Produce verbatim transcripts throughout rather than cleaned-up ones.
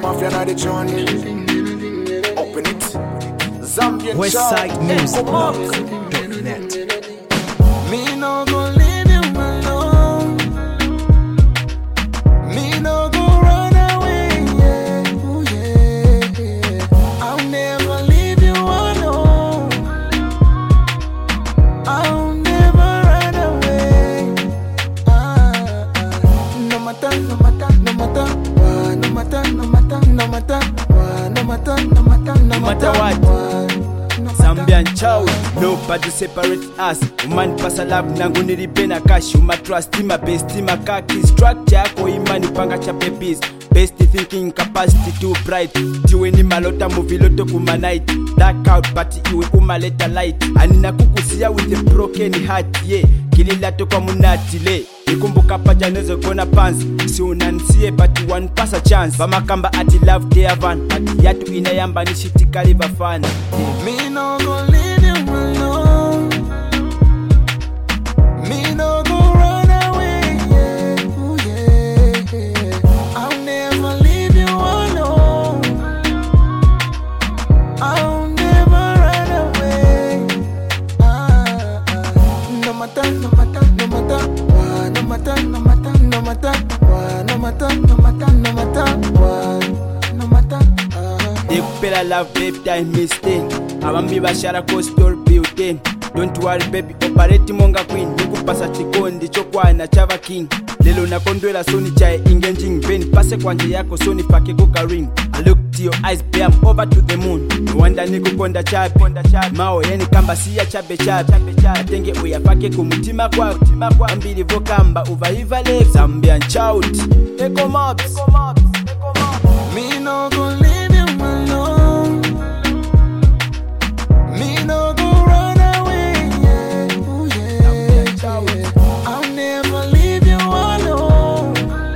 Mafia na the journey. Open it. Zambian Westside Music Blog dot net. Me no go leave you alone. Me no go run away. Yeah. Ooh, yeah, yeah. I'll never leave you alone. I'll never run away. Ah, ah. No matter, no matter, no matter, ah, no matter, no matter, no matter, ah, no matter, no matter, no matter what. Zambian child, nobody separate us. Woman pass a love nangu nilipena cash. Uma trust my best, my kaki structure yako imani panga cha babies. Best thinking capacity too bright. Tiwe ni malota movie loto kuma night. Dark out but iwe umaleta light. Anina kukusia with a broken heart, yeah. Kilila toka munati le. Nikumbuka paja nezo kona pants. Si unansie but one pass a chance. Bamakamba ati love day van. Ati yatu inayamba nishitika liva fan. Me no go leave you alone. Me no go run away. Yeah, ooh, yeah, yeah. I'll never leave you alone. I'll never run away. Ah, ah. No matter, no matter, no matter, ah, no matter, no matter, no matter, ah, no matter, no matter, no matter, ah, no matter. Ekupela love baby time mistake. Abambi bashara ko store building. Don't worry baby operate monga queen. Nikupasa chikondi chokwana chava king. Lelo nakondwela soni chai engaging ben pase kwanje yako soni pake kuka ring. I look to your eyes babe I'm over to the moon. No wonder nikukonda chabe konda chabe. Mao yani kamba siya chabe chabe. Atenge uyapake kumutima kwa mutima kwa ambili vokamba uvaiva le Zambian child. Eko mobs Eko mobs Eko mobs. Me no go leave you alone. Me no go run away. Yeah, ooh, yeah, yeah. I'll never leave you alone.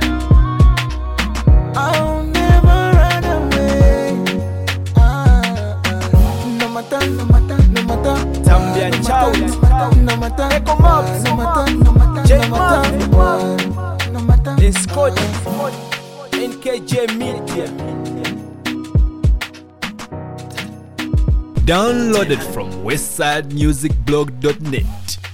I'll never run away. Ah, ah. No matter, no matter, no matter. Zambian child. No matter, Eko mobs no matter, no matter, J no matter, no matter. It's called N K J Media. Downloaded from westside music blog dot net.